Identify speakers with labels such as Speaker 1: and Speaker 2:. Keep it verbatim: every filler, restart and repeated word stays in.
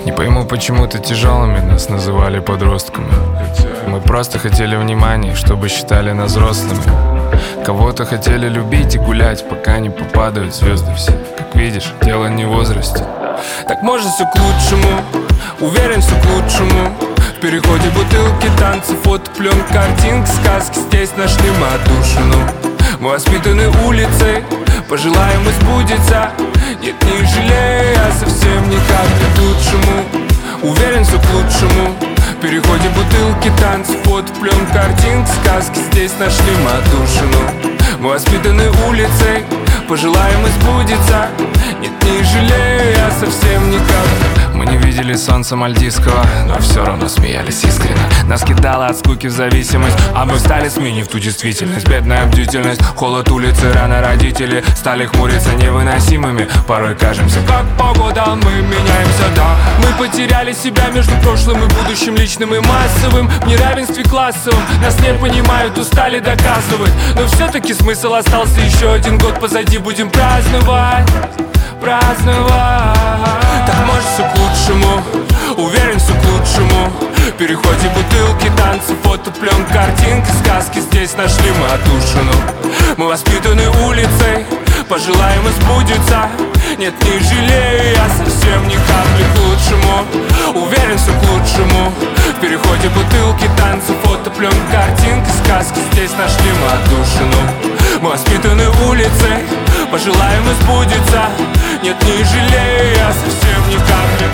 Speaker 1: Не пойму, почему-то тяжелыми нас называли подростками. Мы просто хотели внимания, чтобы считали нас взрослыми. Кого-то хотели любить и гулять, пока не попадают звезды все. Как видишь, дело не в возрасте. Так может все к лучшему, уверен, все к лучшему. В переходе бутылки, танцы, фото, пленка, картинки, сказки. Здесь нашли мы отдушину. Мы воспитаны улицей, пожелаем и сбудется. Нет, не жалея, совсем никак не к лучшему. Уверен, все к лучшему. В переходе бутылки, танцы, фото, пленка, картинки, сказки. Здесь нашли мы отдушину. Мы воспитаны улицей, пожелаем и сбудется. Нет, не жалея, совсем никак. Мы не видели солнца мальдивского, но все равно смеялись искренне. Нас кидало от скуки в зависимость, а мы стали сменив ту действительность. Бедная бдительность, холод улицы, рано родители стали хмуриться невыносимыми. Порой кажемся, как погода, мы меняемся, да. Мы потеряли себя между прошлым и будущим, личным и массовым. В неравенстве классовым нас не понимают, устали доказывать. Но все-таки смысл остался, еще один год позади, будем праздновать. Праздновать. Так может все к лучшему, уверен, все к лучшему. В переходе бутылки, танцы, фото, пленка, картинки, сказки. Здесь нашли мы отдушину. Мы воспитаны улицей, пожелаем и сбудется. Нет, не жалею я совсем ни капли к лучшему. Уверен, все к лучшему. В переходе бутылки, танцы, фото, пленка, картинки, сказки. Здесь нашли мы отдушину. Мы воспитаны улицей, пожелаем и сбудется. Нет, не жалею я совсем ни капли.